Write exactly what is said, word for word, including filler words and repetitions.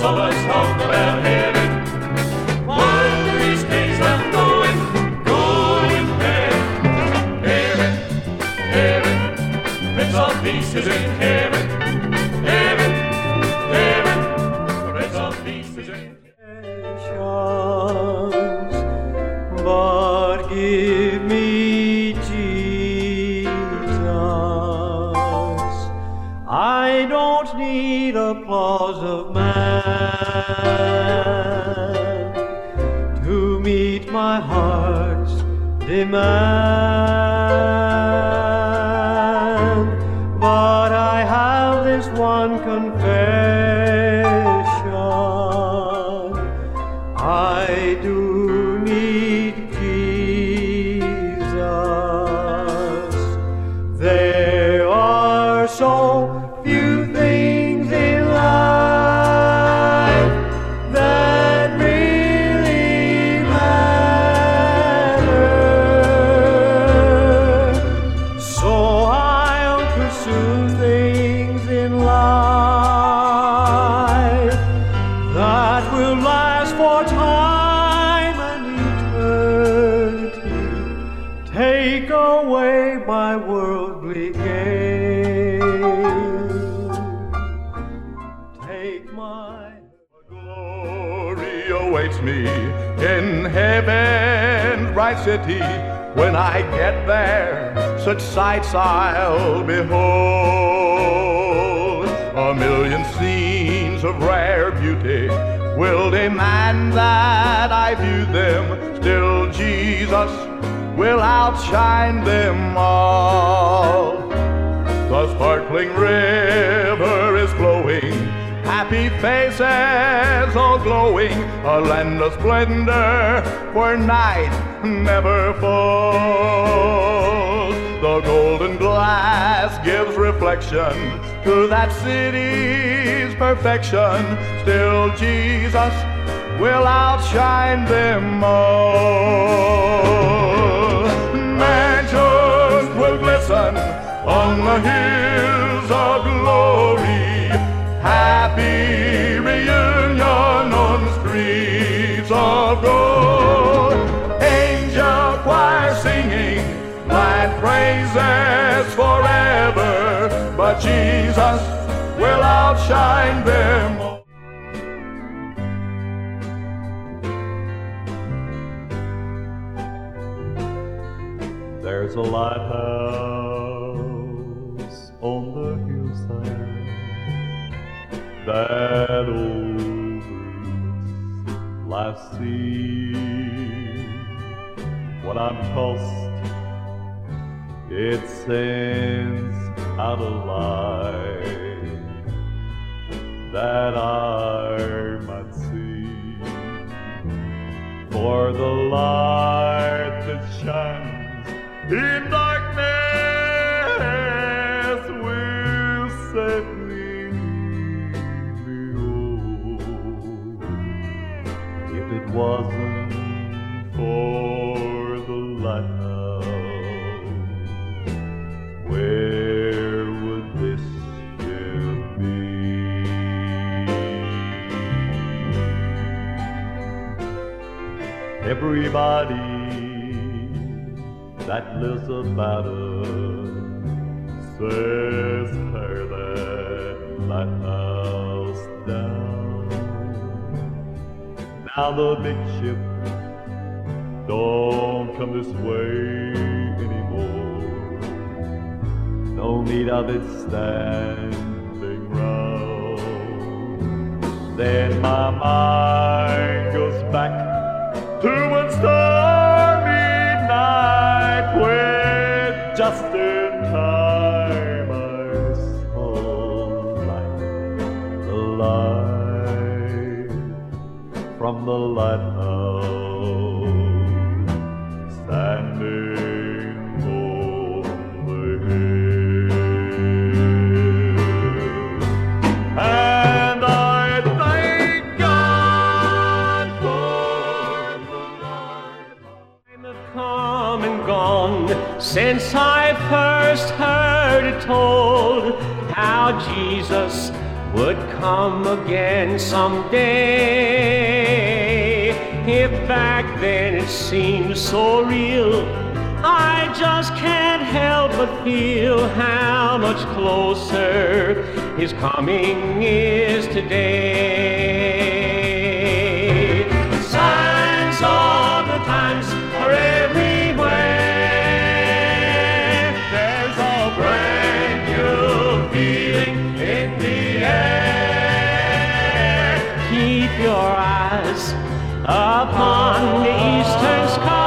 so let's talk about heaven. One of these days I'm going, going there. Heaven, heaven, Prince of Peace is in heaven. Heaven, heaven, Prince of Peace is in heaven. But give me Jesus. I don't need applause of man to meet my heart's demand. But I have this one confession: I do need Jesus. There are so few things in life that really matter, so I'll pursue things in life that will last for time and eternity. Take away my worldly gain. Take my glory awaits me in heaven's bright city. When I get there, such sights I'll behold. A million scenes of rare beauty will demand that I view them. Still Jesus will outshine them all. The sparkling river is flowing, happy faces all glowing, a land of splendor where night never falls. The golden glass gives reflection to that city's perfection. Still Jesus will outshine them all. Mansions will glisten on the hills of glory, happy reunion on streets of gold. Angel choir singing glad praises forever, but Jesus will outshine them all. There's a lighthouse on the hillside that overlooks life's sea. When I'm tossed, it sends out a light that I might see. For the light that shines in darkness will set me behold. If it wasn't for the lighthouse, where would this ship be? Everybody that lives about us says, tear that lighthouse down. Now the big ship don't come this way anymore. No need of it standing round. Then my mind goes back to one stormy night when just in time I saw light, the light from the lighthouse standing on the hill. And I thank God for the light. time have come and gone since I first heard it told how Jesus would come. come again someday. If back then it seemed so real, I just can't help but feel how much closer his coming is today. Signs of the times are everywhere. There's a brand new feeling in the air. Keep your eyes upon the eastern sky.